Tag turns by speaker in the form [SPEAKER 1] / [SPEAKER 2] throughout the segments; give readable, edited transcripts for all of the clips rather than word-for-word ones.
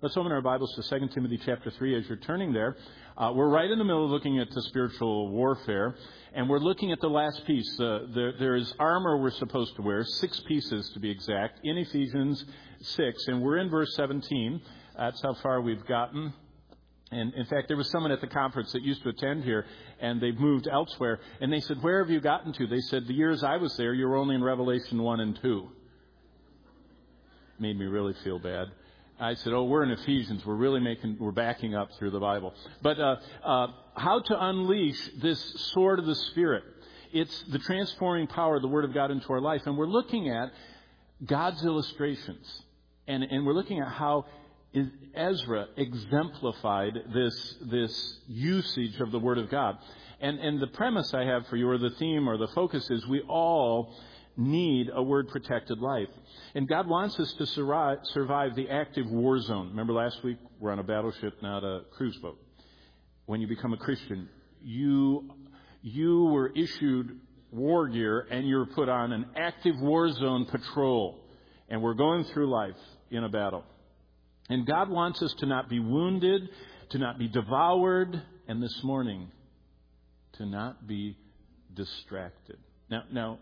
[SPEAKER 1] Let's open our Bibles to 2 Timothy chapter 3 as you're turning there. We're right in the middle of looking at the spiritual warfare, and we're looking at the last piece. There is armor we're supposed to wear, 6 pieces to be exact, in Ephesians 6, and we're in verse 17. That's how far we've gotten. And in fact, there was someone at the conference that used to attend here, and they've moved elsewhere. And they said, "Where have you gotten to?" They said, "The years I was there, you were only in Revelation 1 and 2. Made me really feel bad. I said, "Oh, we're in Ephesians. We're backing up through the Bible." But how to unleash this sword of the Spirit? It's the transforming power of the Word of God into our life, and we're looking at God's illustrations, and we're looking at how Ezra exemplified this usage of the Word of God. And the premise I have for you, or the theme, or the focus is we all need a Word-protected life. And God wants us to survive the active war zone. Remember last week, we're on a battleship, not a cruise boat. When you become a Christian, you were issued war gear, and you're put on an active war zone patrol. And we're going through life in a battle. And God wants us to not be wounded, to not be devoured, and this morning, to not be distracted. Now,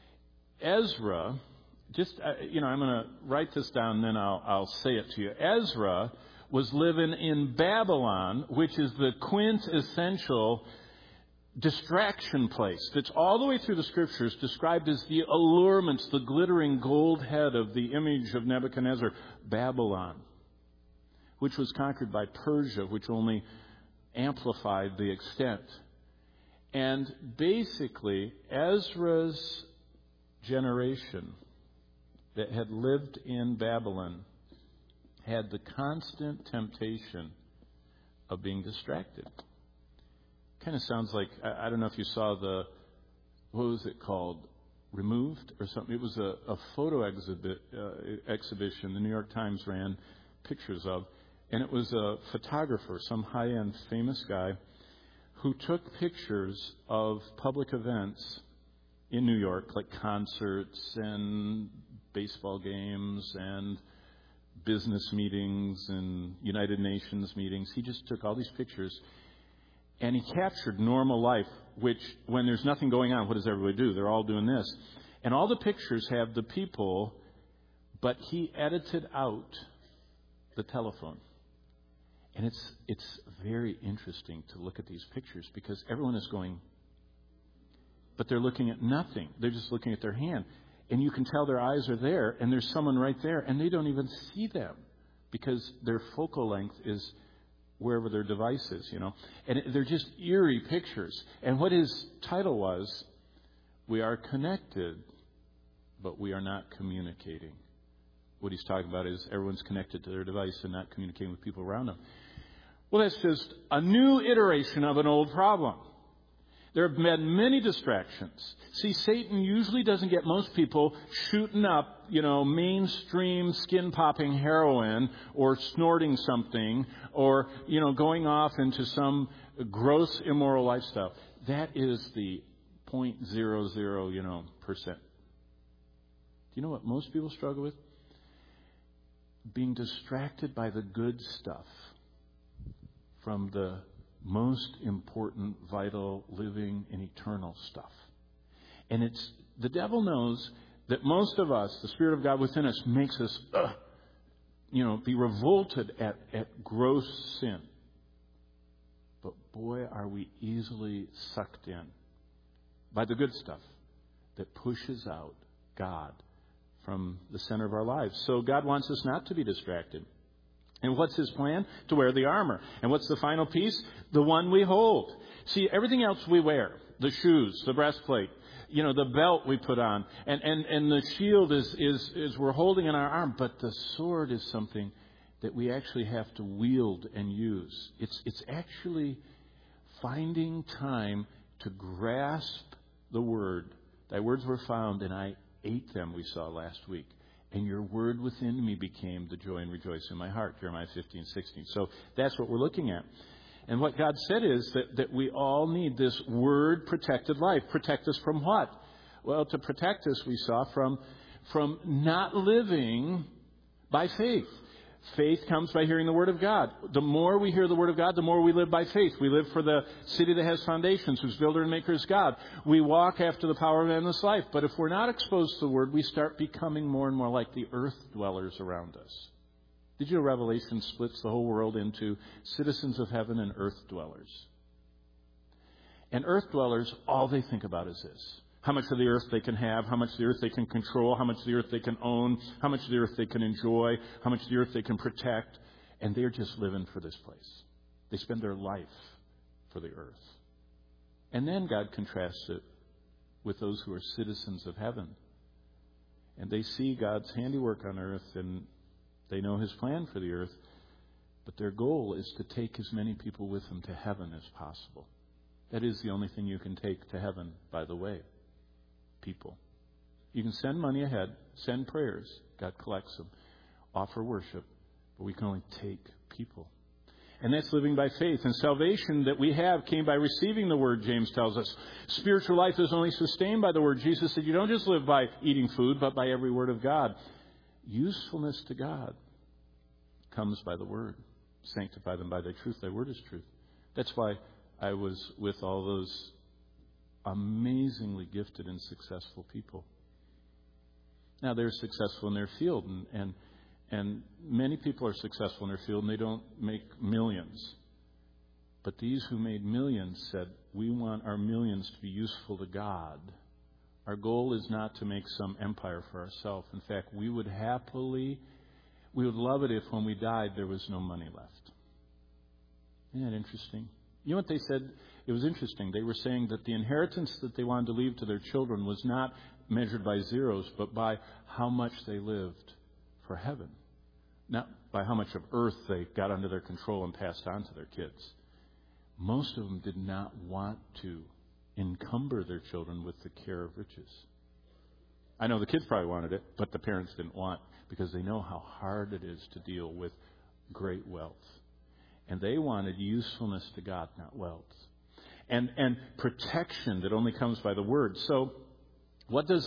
[SPEAKER 1] Ezra, I'm going to write this down, then I'll say it to you. Ezra was living in Babylon, which is the quintessential distraction place that's all the way through the Scriptures described as the allurements, the glittering gold head of the image of Nebuchadnezzar, Babylon, which was conquered by Persia, which only amplified the extent. And basically, Ezra's generation that had lived in Babylon had the constant temptation of being distracted. Kind of sounds like, I don't know if you saw what was it called? Removed or something. It was a photo exhibition the New York Times ran pictures of. And it was a photographer, some high-end famous guy, who took pictures of public events in New York, like concerts and baseball games and business meetings and United Nations meetings. He just took all these pictures, and he captured normal life, which, when there's nothing going on, what does everybody do? They're all doing this. And all the pictures have the people, but he edited out the telephone. And it's very interesting to look at these pictures because everyone is going, but they're looking at nothing. They're just looking at their hand. And you can tell their eyes are there, and there's someone right there, and they don't even see them because their focal length is wherever their device is, And they're just eerie pictures. And what his title was, "We are connected, but we are not communicating." What he's talking about is everyone's connected to their device and not communicating with people around them. Well, that's just a new iteration of an old problem. There have been many distractions. See, Satan usually doesn't get most people shooting up, mainstream skin-popping heroin or snorting something or, going off into some gross, immoral lifestyle. That is the 0.00, percent. Do you know what most people struggle with? Being distracted by the good stuff from the most important, vital, living, and eternal stuff. And the devil knows that most of us, the Spirit of God within us, makes us, be revolted at gross sin. But boy, are we easily sucked in by the good stuff that pushes out God from the center of our lives. So God wants us not to be distracted. And what's His plan? To wear the armor. And what's the final piece? The one we hold. See, everything else we wear, the shoes, the breastplate, the belt we put on, and the shield is we're holding in our arm. But the sword is something that we actually have to wield and use. It's actually finding time to grasp the word. Thy words were found, and I ate them, we saw last week. And your word within me became the joy and rejoice in my heart, Jeremiah 15:16. So that's what we're looking at. And what God said is that we all need this word-protected life. Protect us from what? Well, to protect us, we saw, from not living by faith. Faith comes by hearing the Word of God. The more we hear the Word of God, the more we live by faith. We live for the city that has foundations, whose builder and maker is God. We walk after the power of endless life. But if we're not exposed to the Word, we start becoming more and more like the earth dwellers around us. Did you know Revelation splits the whole world into citizens of heaven and earth dwellers? And earth dwellers, all they think about is this: how much of the earth they can have, how much of the earth they can control, how much of the earth they can own, how much of the earth they can enjoy, how much of the earth they can protect. And they're just living for this place. They spend their life for the earth. And then God contrasts it with those who are citizens of heaven. And they see God's handiwork on earth, and they know His plan for the earth. But their goal is to take as many people with them to heaven as possible. That is the only thing you can take to heaven, by the way. People. You can send money ahead, send prayers, God collects them, offer worship, but we can only take people. And that's living by faith. And salvation that we have came by receiving the Word, James tells us. Spiritual life is only sustained by the Word. Jesus said you don't just live by eating food, but by every word of God. Usefulness to God comes by the Word. Sanctify them by thy truth. Thy Word is truth. That's why I was with all those amazingly gifted and successful people. Now, they're successful in their field, and many people are successful in their field, and they don't make millions. But these who made millions said, we want our millions to be useful to God. Our goal is not to make some empire for ourselves. In fact, we would love it if when we died there was no money left. Isn't that interesting? You know what they said? It was interesting. They were saying that the inheritance that they wanted to leave to their children was not measured by zeros, but by how much they lived for heaven. Not by how much of earth they got under their control and passed on to their kids. Most of them did not want to encumber their children with the care of riches. I know the kids probably wanted it, but the parents didn't want, because they know how hard it is to deal with great wealth. And they wanted usefulness to God, not wealth. And protection that only comes by the Word. So what does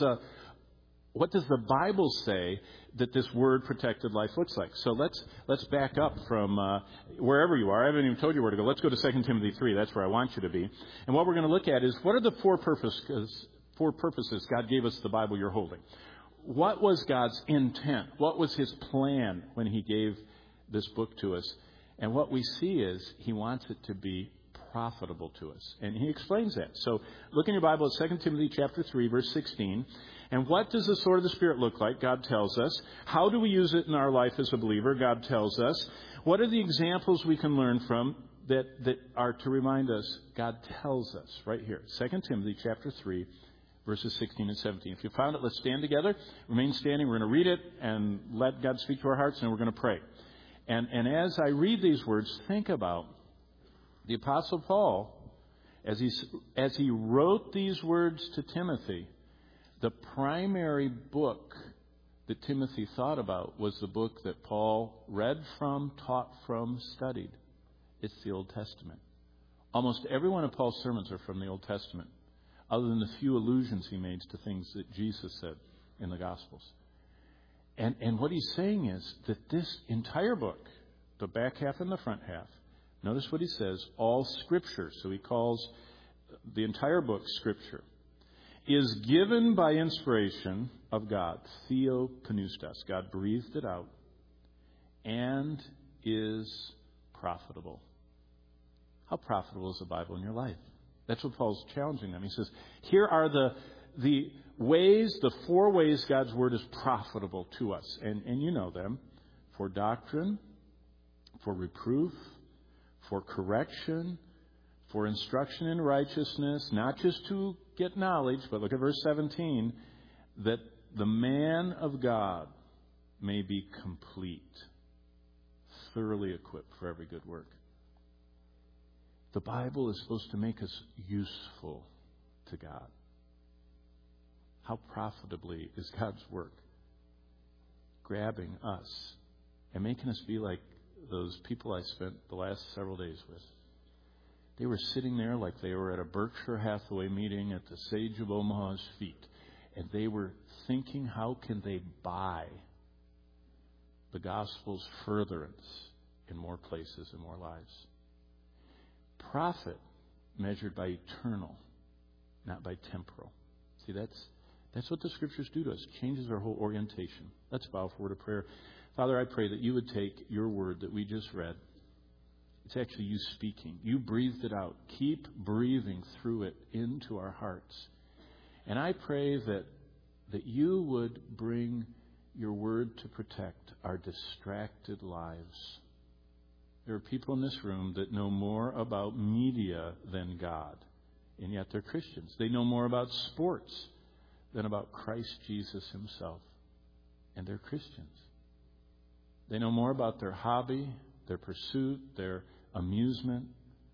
[SPEAKER 1] the Bible say that this Word protected life looks like? So let's back up from wherever you are. I haven't even told you where to go. Let's go to 2 Timothy 3. That's where I want you to be. And what we're going to look at is, what are the four purposes God gave us the Bible you're holding? What was God's intent? What was His plan when He gave this book to us? And what we see is He wants it to be profitable to us. And He explains that. So look in your Bible at 2 Timothy chapter 3, verse 16. And what does the sword of the Spirit look like? God tells us. How do we use it in our life as a believer? God tells us. What are the examples we can learn from that are to remind us? God tells us right here. 2 Timothy chapter 3, verses 16 and 17. If you found it, let's stand together. Remain standing. We're going to read it and let God speak to our hearts, and we're going to pray. And as I read these words, think about the Apostle Paul, as he wrote these words to Timothy. The primary book that Timothy thought about was the book that Paul read from, taught from, studied. It's the Old Testament. Almost every one of Paul's sermons are from the Old Testament, other than the few allusions he made to things that Jesus said in the Gospels. And what he's saying is that this entire book, the back half and the front half, notice what he says, all Scripture, so he calls the entire book Scripture, is given by inspiration of God, theopneustos. God breathed it out, and is profitable. How profitable is the Bible in your life? That's what Paul's challenging them. He says, here are the ways, the four ways God's Word is profitable to us. And you know them. For doctrine, for reproof, for correction, for instruction in righteousness, not just to get knowledge, but look at verse 17, that the man of God may be complete, thoroughly equipped for every good work. The Bible is supposed to make us useful to God. How profitably is God's work grabbing us and making us be like those people I spent the last several days with? They were sitting there like they were at a Berkshire Hathaway meeting at the Sage of Omaha's feet. And they were thinking, how can they buy the gospel's furtherance in more places and more lives. Profit measured by eternal, not by temporal. See, that's what the Scriptures do to us. It changes our whole orientation. Let's bow for a word of prayer. Father, I pray that you would take your word that we just read. It's actually you speaking. You breathed it out. Keep breathing through it into our hearts. And I pray that you would bring your word to protect our distracted lives. There are people in this room that know more about media than God, and yet they're Christians. They know more about sports than about Christ Jesus himself, and they're Christians. They know more about their hobby, their pursuit, their amusement,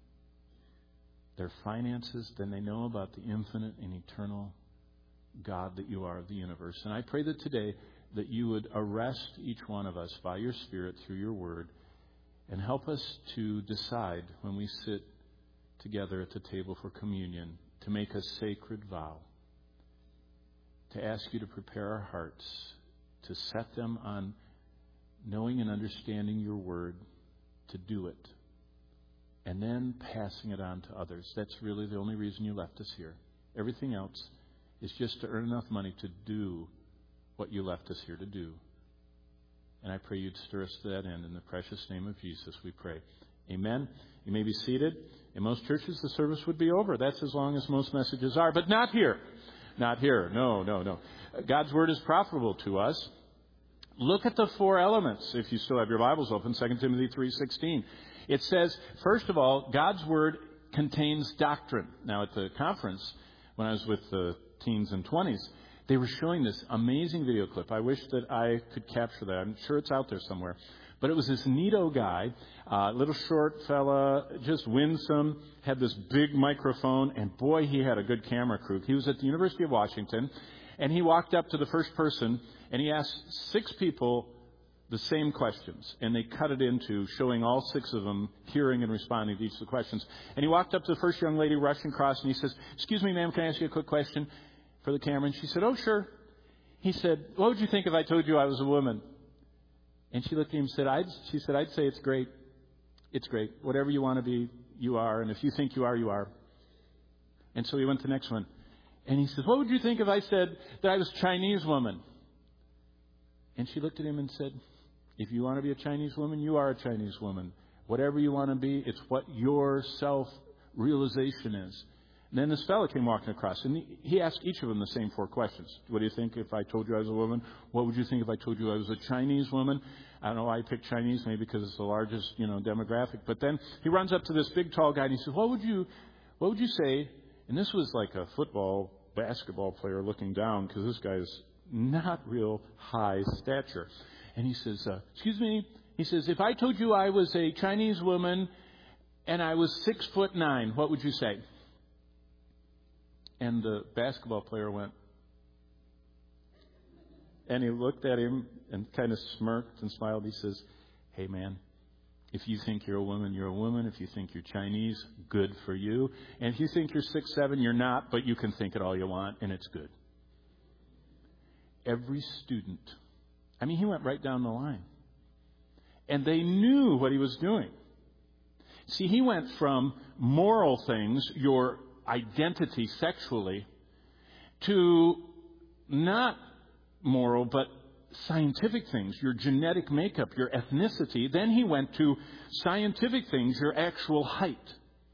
[SPEAKER 1] their finances than they know about the infinite and eternal God that you are of the universe. And I pray that today that you would arrest each one of us by your Spirit through your word and help us to decide when we sit together at the table for communion to make a sacred vow, to ask you to prepare our hearts, to set them on knowing and understanding your word, to do it, and then passing it on to others. That's really the only reason you left us here. Everything else is just to earn enough money to do what you left us here to do. And I pray you'd stir us to that end. In the precious name of Jesus, we pray. Amen. You may be seated. In most churches, the service would be over. That's as long as most messages are. But not here. Not here. No. God's word is profitable to us. Look at the four elements, if you still have your Bibles open, 2 Timothy 3:16. It says, first of all, God's word contains doctrine. Now, at the conference, when I was with the teens and 20s, they were showing this amazing video clip. I wish that I could capture that. I'm sure it's out there somewhere. But it was this neato guy, little short fella, just winsome, had this big microphone, and boy, he had a good camera crew. He was at the University of Washington, and he walked up to the first person, and he asked 6 people the same questions, and they cut it into showing all 6 of them hearing and responding to each of the questions. And he walked up to the first young lady rushing across, and he says, "Excuse me, ma'am, can I ask you a quick question for the camera?" And she said, "Oh, sure." He said, "What would you think if I told you I was a woman?" And she looked at him and said, I'd say it's great. It's great. Whatever you want to be, you are. And if you think you are, you are. And so he went to the next one. And he says, "What would you think if I said that I was a Chinese woman?" And she looked at him and said, "If you want to be a Chinese woman, you are a Chinese woman. Whatever you want to be, it's what your self-realization is." And then this fellow came walking across, and he asked each of them the same 4 questions. "What do you think if I told you I was a woman? What would you think if I told you I was a Chinese woman?" I don't know why I picked Chinese, maybe because it's the largest, demographic. But then he runs up to this big, tall guy, and he says, what would you say? And this was like a basketball player looking down, because this guy's not real high stature. And he says, "Excuse me." He says, "If I told you I was a Chinese woman and I was 6'9", what would you say?" And the basketball player went, and he looked at him and kind of smirked and smiled. He says, "Hey, man, if you think you're a woman, you're a woman. If you think you're Chinese, good for you. And if you think you're 6'7", you're not, but you can think it all you want, and it's good." Every student, he went right down the line. And they knew what he was doing. See, he went from moral things, your identity sexually, to not moral, but scientific things, your genetic makeup, your ethnicity. Then he went to scientific things, your actual height.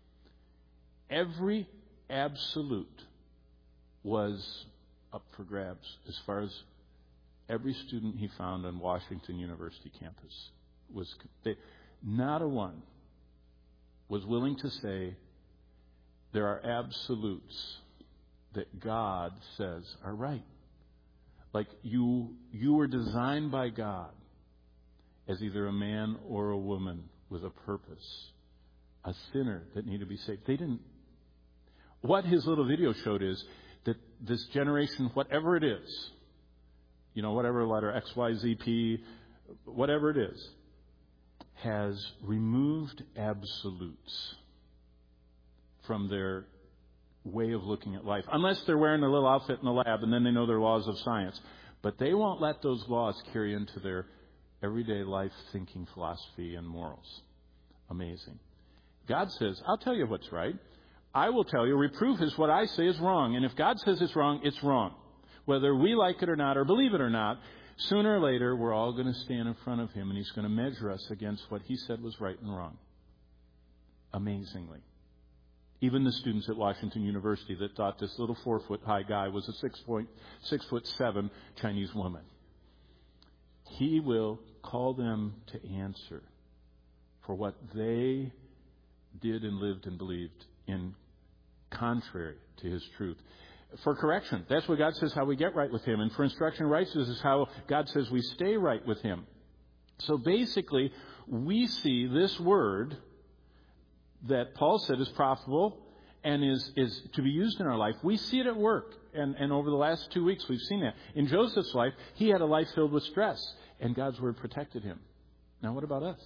[SPEAKER 1] Every absolute was up for grabs as far as every student he found on Washington University campus was. Not a one was willing to say there are absolutes that God says are right. Like you were designed by God as either a man or a woman with a purpose, a sinner that needed to be saved. They didn't. What his little video showed is that this generation, whatever it is, whatever letter, X, Y, Z, P, whatever it is, has removed absolutes from their way of looking at life. Unless they're wearing their little outfit in the lab and then they know their laws of science. But they won't let those laws carry into their everyday life thinking, philosophy, and morals. Amazing. God says, I'll tell you what's right. I will tell you, reproof is what I say is wrong. And if God says it's wrong, it's wrong. Whether we like it or not, or believe it or not, sooner or later, we're all going to stand in front of Him, and He's going to measure us against what He said was right and wrong. Amazingly. Even the students at Washington University that thought this little 4-foot-high guy was a 6'7" Chinese woman. He will call them to answer for what they did and lived and believed in contrary to His truth. For correction, that's what God says how we get right with Him. And for instruction in righteousness is how God says we stay right with Him. So basically, we see this word that Paul said is profitable and is to be used in our life. We see it at work. And over the last 2 weeks, we've seen that. In Joseph's life, he had a life filled with stress, and God's word protected him. Now, what about us?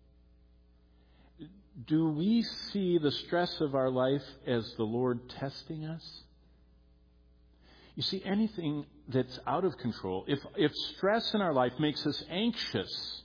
[SPEAKER 1] Do we see the stress of our life as the Lord testing us? You see, anything that's out of control, if stress in our life makes us anxious,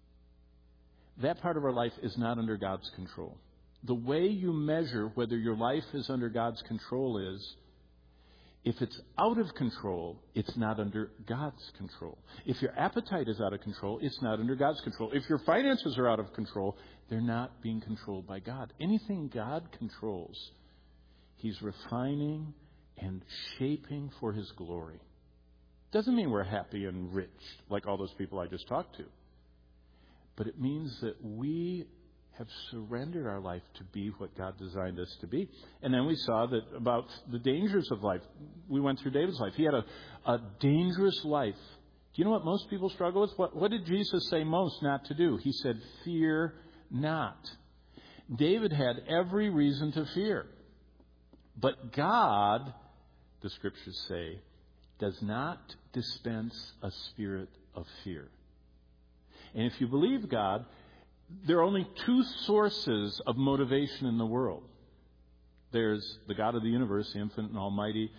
[SPEAKER 1] that part of our life is not under God's control. The way you measure whether your life is under God's control is, if it's out of control, it's not under God's control. If your appetite is out of control, it's not under God's control. If your finances are out of control, they're not being controlled by God. Anything God controls, He's refining and shaping for His glory. Doesn't mean we're happy and rich like all those people I just talked to. But it means that we have surrendered our life to be what God designed us to be. And then we saw that about the dangers of life. We went through David's life. He had a dangerous life. Do you know what most people struggle with? What did Jesus say most not to do? He said, fear not. David had every reason to fear. But God, the Scriptures say, does not dispense a spirit of fear. And if you believe God, there are only two sources of motivation in the world. There's the God of the universe, the infinite and almighty,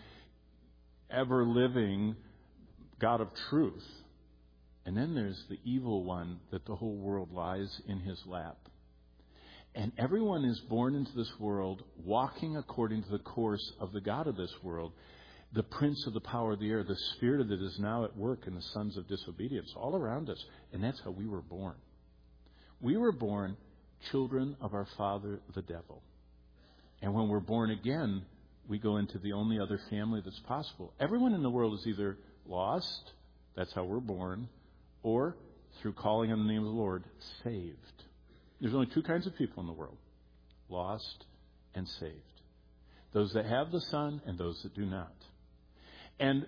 [SPEAKER 1] ever-living God of truth. And then there's the evil one that the whole world lies in his lap. And everyone is born into this world walking according to the course of the God of this world, the prince of the power of the air, the spirit that is now at work in the sons of disobedience all around us. And that's how we were born. We were born children of our father, the devil. And when we're born again, we go into the only other family that's possible. Everyone in the world is either lost, that's how we're born, or through calling on the name of the Lord, saved. There's only two kinds of people in the world, lost and saved. Those that have the Son and those that do not. And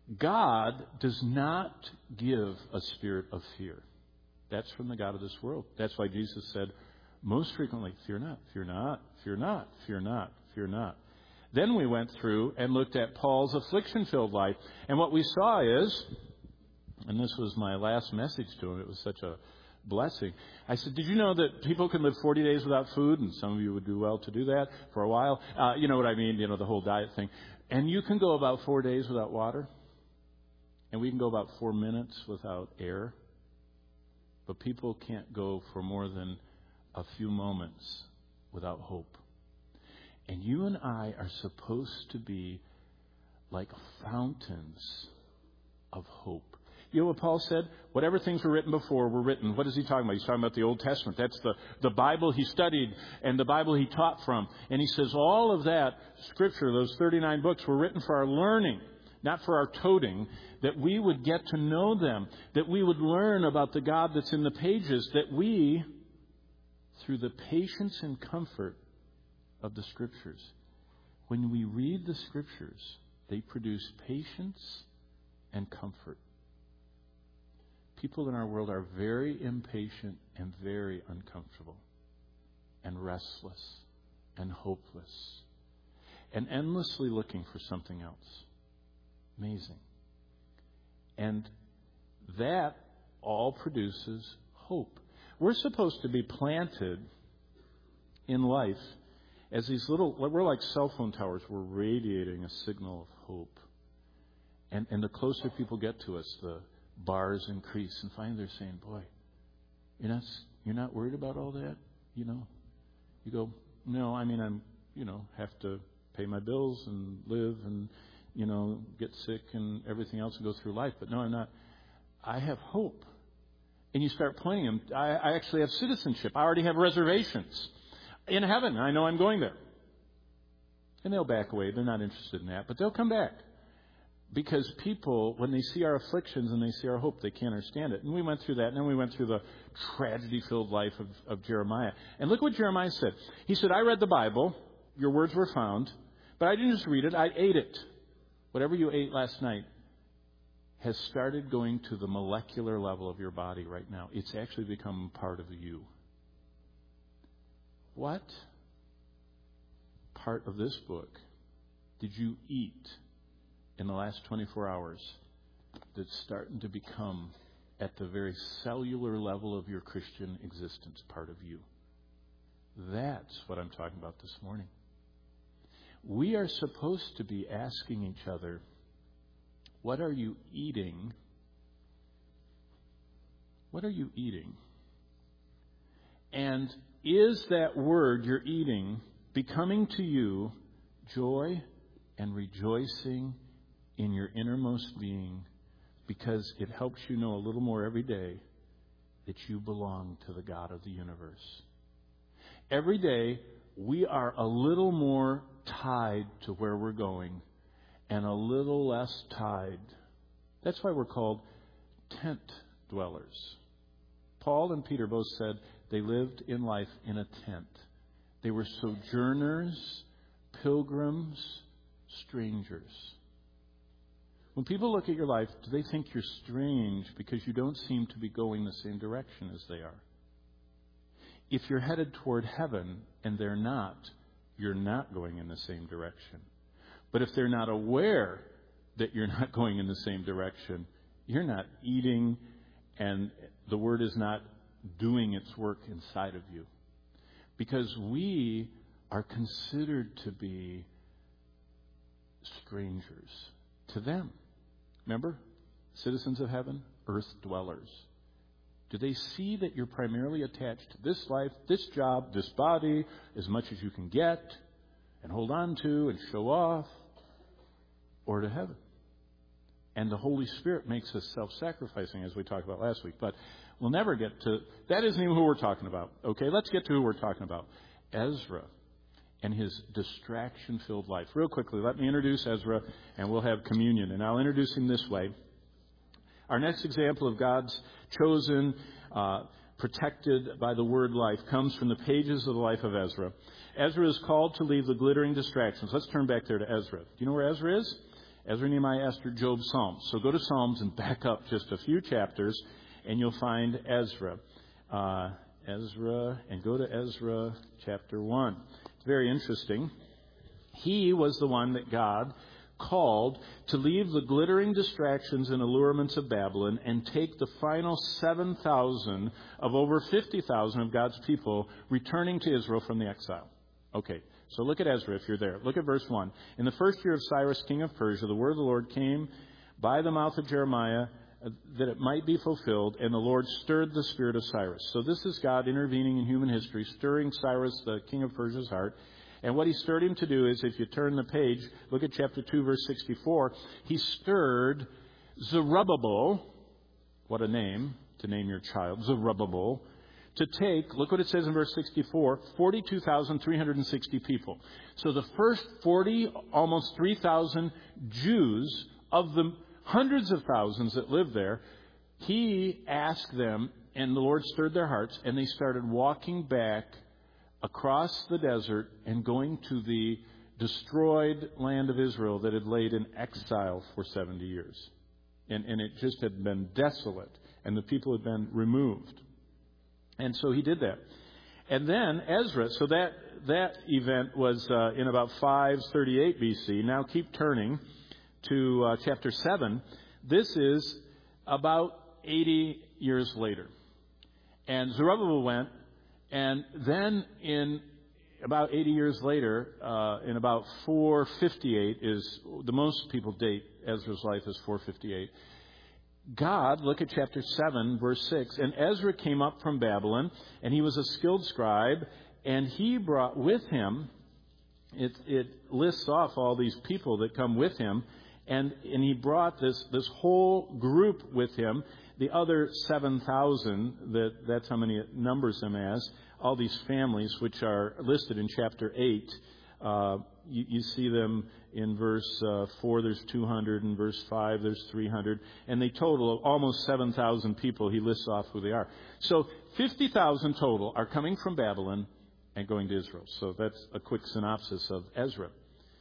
[SPEAKER 1] God does not give a spirit of fear. That's from the God of this world. That's why Jesus said most frequently, fear not, fear not, fear not, fear not, fear not. Then we went through and looked at Paul's affliction-filled life. And what we saw is, and this was my last message to him, it was such a blessing. I said, did you know that people can live 40 days without food? And some of you would do well to do that for a while. You know what I mean, the whole diet thing. And you can go about 4 days without water. And we can go about 4 minutes without air. But people can't go for more than a few moments without hope. And you and I are supposed to be like fountains of hope. You know what Paul said? Whatever things were written before were written. What is he talking about? He's talking about the Old Testament. That's the Bible he studied and the Bible he taught from. And he says all of that Scripture, those 39 books, were written for our learning, not for our toting, that we would get to know them, that we would learn about the God that's in the pages, that we, through the patience and comfort of the Scriptures, when we read the Scriptures, they produce patience and comfort. People in our world are very impatient and very uncomfortable and restless and hopeless and endlessly looking for something else. Amazing. And that all produces hope. We're supposed to be planted in life as these little, we're like cell phone towers. We're radiating a signal of hope. And the closer people get to us, the bars increase. And finally they're saying, boy, you're not worried about all that? You go, no, I'm, have to pay my bills and live and, get sick and everything else and go through life. But no, I'm not. I have hope. And you start playing them. I actually have citizenship. I already have reservations in heaven. I know I'm going there. And they'll back away. They're not interested in that. But they'll come back. Because people, when they see our afflictions and they see our hope, they can't understand it. And we went through that. And then we went through the tragedy-filled life of Jeremiah. And look what Jeremiah said. He said, I read the Bible. Your words were found. But I didn't just read it. I ate it. Whatever you ate last night has started going to the molecular level of your body right now. It's actually become part of you. What part of this book did you eat in the last 24 hours that's starting to become, at the very cellular level of your Christian existence, part of you? That's what I'm talking about this morning. We are supposed to be asking each other, what are you eating? What are you eating? And is that word you're eating becoming to you joy and rejoicing in your innermost being, because it helps you know a little more every day that you belong to the God of the universe? Every day we are a little more tied to where we're going and a little less tied. That's why we're called tent dwellers. Paul and Peter both said they lived in life in a tent. They were sojourners, pilgrims, strangers. When people look at your life, do they think you're strange because you don't seem to be going the same direction as they are? If you're headed toward heaven and they're not, you're not going in the same direction. But if they're not aware that you're not going in the same direction, you're not eating, and the Word is not doing its work inside of you. Because we are considered to be strangers to them. Remember? Citizens of heaven, earth dwellers. Do they see that you're primarily attached to this life, this job, this body, as much as you can get and hold on to and show off, or to heaven? And the Holy Spirit makes us self-sacrificing, as we talked about last week. But we'll never get to... That isn't even who we're talking about. Okay, let's get to who we're talking about. Ezra and his distraction-filled life. Real quickly, let me introduce Ezra, and we'll have communion. And I'll introduce him this way. Our next example of God's chosen, protected by the word life comes from the pages of the life of Ezra. Ezra is called to leave the glittering distractions. Let's turn back there to Ezra. Do you know where Ezra is? Ezra, Nehemiah, Esther, Job, Psalms. So go to Psalms and back up just a few chapters, and you'll find Ezra. And go to Ezra chapter 1. It's very interesting. He was the one that God called to leave the glittering distractions and allurements of Babylon and take the final 7,000 of over 50,000 of God's people returning to Israel from the exile. Okay, so look at Ezra if you're there. Look at verse 1. In the first year of Cyrus, king of Persia, the word of the Lord came by the mouth of Jeremiah that it might be fulfilled, and the Lord stirred the spirit of Cyrus. So this is God intervening in human history, stirring Cyrus, the king of Persia's heart. And what he stirred him to do is, if you turn the page, look at chapter 2, verse 64. He stirred Zerubbabel, what a name, to name your child, Zerubbabel, to take, look what it says in verse 64, 42,360 people. So the first 40, almost 3,000 Jews of the hundreds of thousands that lived there, he asked them, and the Lord stirred their hearts, and they started walking back across the desert and going to the destroyed land of Israel that had laid in exile for 70 years. And it just had been desolate, and the people had been removed. And so he did that. And then Ezra, so that event was in about 538 BC. Now keep turning to chapter 7. This is about 80 years later. And Zerubbabel went, and then in about 80 years later, in about 458 is, the most people date Ezra's life as 458. God, look at chapter 7, verse 6. And Ezra came up from Babylon, and he was a skilled scribe, and he brought with him, it lists off all these people that come with him, and he brought this whole group with him, the other 7,000, that's how many it numbers them as, all these families which are listed in chapter 8. You see them in verse 4, there's 200, in verse 5, there's 300, and they total almost 7,000 people. He lists off who they are. So 50,000 total are coming from Babylon and going to Israel. So that's a quick synopsis of Ezra.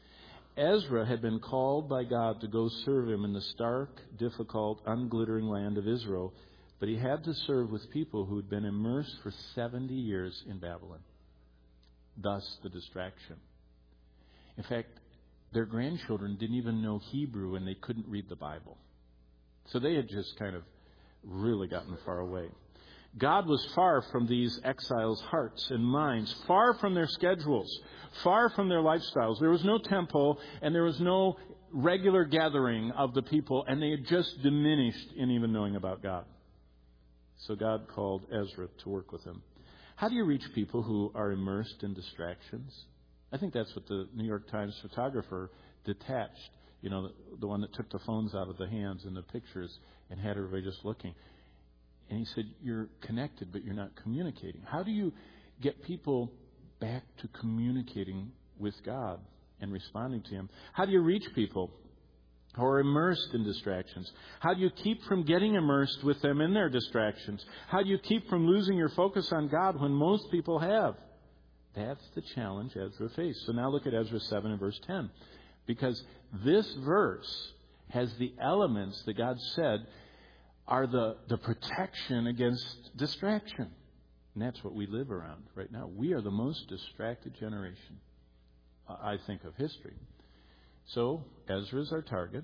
[SPEAKER 1] Ezra had been called by God to go serve him in the stark, difficult, unglittering land of Israel, but he had to serve with people who had been immersed for 70 years in Babylon. Thus, the distraction. In fact, their grandchildren didn't even know Hebrew and they couldn't read the Bible. So they had just kind of really gotten far away. God was far from these exiles' hearts and minds, far from their schedules, far from their lifestyles. There was no temple and there was no regular gathering of the people, and they had just diminished in even knowing about God. So God called Ezra to work with him. How do you reach people who are immersed in distractions? I think that's what the New York Times photographer detached, the one that took the phones out of the hands and the pictures and had everybody just looking. And he said, you're connected, but you're not communicating. How do you get people back to communicating with God and responding to Him? How do you reach people who are immersed in distractions? How do you keep from getting immersed with them in their distractions? How do you keep from losing your focus on God when most people have? That's the challenge Ezra faced. So now look at Ezra 7 and verse 10. Because this verse has the elements that God said are the protection against distraction. And that's what we live around right now. We are the most distracted generation, I think, of history. So, Ezra is our target.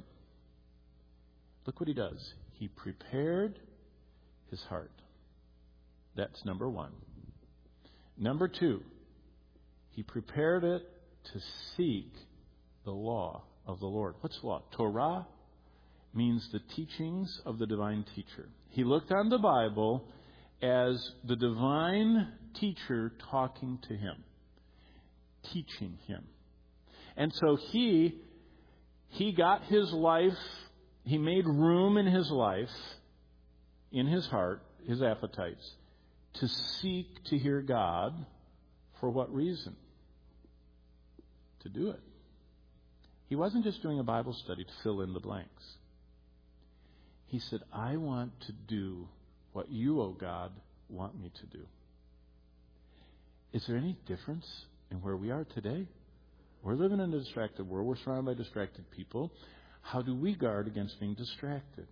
[SPEAKER 1] Look what he does. He prepared his heart. That's number one. Number two, he prepared it to seek the law of the Lord. What's law? Torah means the teachings of the divine teacher. He looked on the Bible as the divine teacher talking to him, teaching him. And so he got his life, he made room in his life, in his heart, his appetites, to seek to hear God. For what reason? To do it. He wasn't just doing a Bible study to fill in the blanks. He said, I want to do what you, O God, want me to do. Is there any difference in where we are today? We're living in a distracted world. We're surrounded by distracted people. How do we guard against being distracted?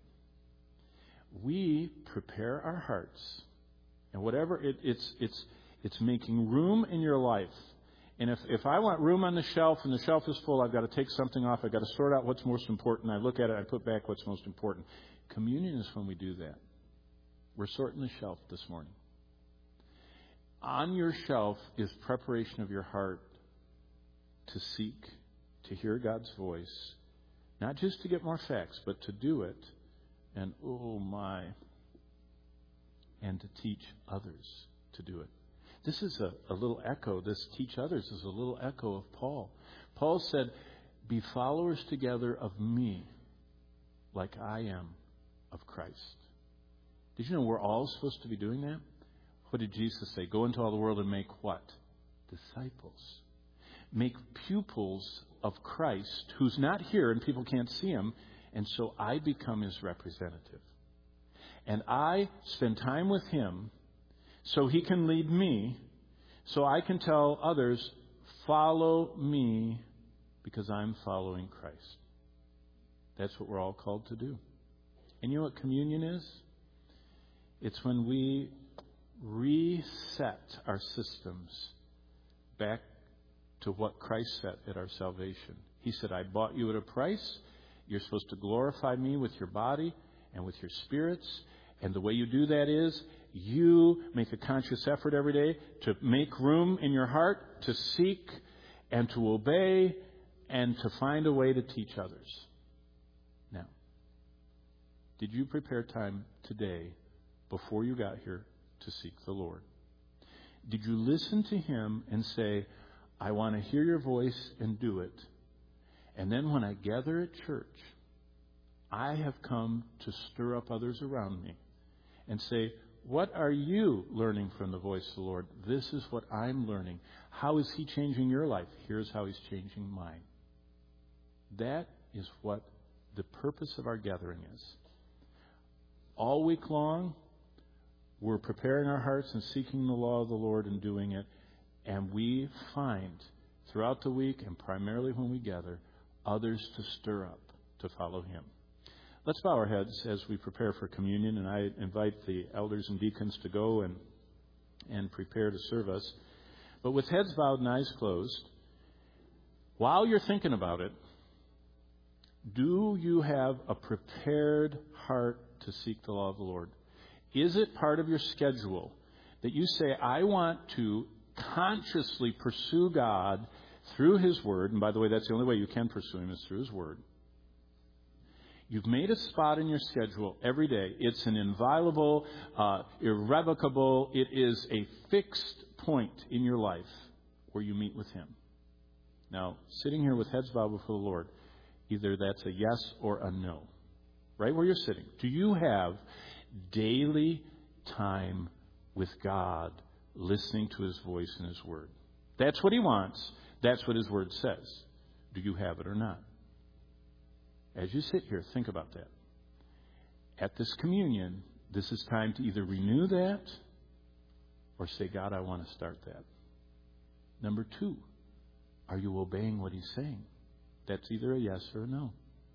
[SPEAKER 1] We prepare our hearts. And whatever it's making room in your life. And if I want room on the shelf and the shelf is full, I've got to take something off. I've got to sort out what's most important. I look at it, I put back what's most important. Communion is when we do that. We're sorting the shelf this morning. On your shelf is preparation of your heart to seek, to hear God's voice, not just to get more facts, but to do it, and and to teach others to do it. This is a little echo. This teach others is a little echo of Paul. Paul said, be followers together of me like I am of Christ. Did you know we're all supposed to be doing that? What did Jesus say? Go into all the world and make what? Disciples. Make pupils of Christ who's not here and people can't see him. And so I become his representative. And I spend time with him so he can lead me, so I can tell others, follow me because I'm following Christ. That's what we're all called to do. And you know what communion is? It's when we reset our systems back to what Christ set at our salvation. He said, I bought you at a price. You're supposed to glorify me with your body and with your spirits. And the way you do that is you make a conscious effort every day to make room in your heart, to seek and to obey and to find a way to teach others. Now, Did you prepare time today before you got here to seek the Lord? Did you listen to Him and say, I want to hear your voice and do it? And then when I gather at church, I have come to stir up others around me and say, what are you learning from the voice of the Lord? This is what I'm learning. How is He changing your life? Here's how He's changing mine. That is what the purpose of our gathering is. All week long, we're preparing our hearts and seeking the law of the Lord and doing it. And we find throughout the week, and primarily when we gather, others to stir up to follow Him. Let's bow our heads as we prepare for communion, and I invite the elders and deacons to go and prepare to serve us. But with heads bowed and eyes closed, while you're thinking about it, do you have a prepared heart to seek the law of the Lord? Is it part of your schedule that you say, I want to consciously pursue God through His Word? And by the way, that's the only way you can pursue Him is through His Word. You've made a spot in your schedule every day. It's an inviolable, irrevocable, it is a fixed point in your life where you meet with Him. Now, sitting here with heads bowed before the Lord, either that's a yes or a no. Right where you're sitting. Do you have daily time with God, listening to His voice and His Word? That's what He wants. That's what His Word says. Do you have it or not? As you sit here, think about that. At this communion, this is time to either renew that or say, God, I want to start that. Number 2, are you obeying what He's saying? That's either a yes or a no.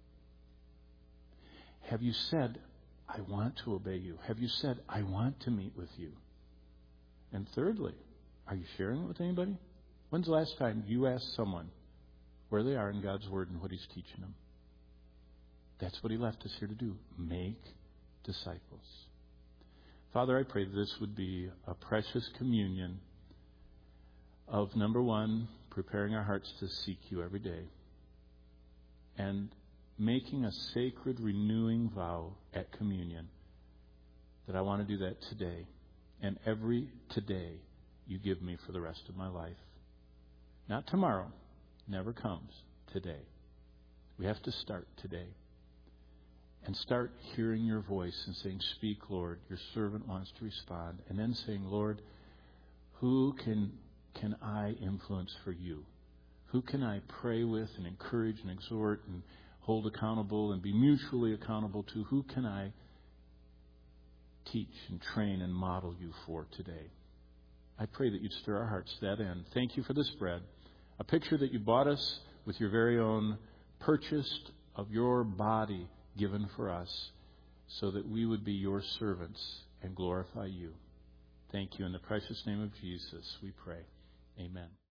[SPEAKER 1] Have you said, I want to obey you? Have you said, I want to meet with you? And thirdly, are you sharing it with anybody? When's the last time you asked someone where they are in God's Word and what He's teaching them? That's what He left us here to do. Make disciples. Father, I pray this would be a precious communion of, number 1, preparing our hearts to seek you every day, and making a sacred, renewing vow at communion that I want to do that today, and every today you give me for the rest of my life. Not tomorrow, never comes, today. We have to start today. And start hearing your voice and saying, speak, Lord, your servant wants to respond. And then saying, Lord, who can I influence for you? Who can I pray with and encourage and exhort and hold accountable and be mutually accountable to? Who can I teach and train and model you for today? I pray that you'd stir our hearts to that end. Thank you for this bread, a picture that you bought us with your very own purchased of your body given for us so that we would be your servants and glorify you. Thank you. In the precious name of Jesus, we pray. Amen.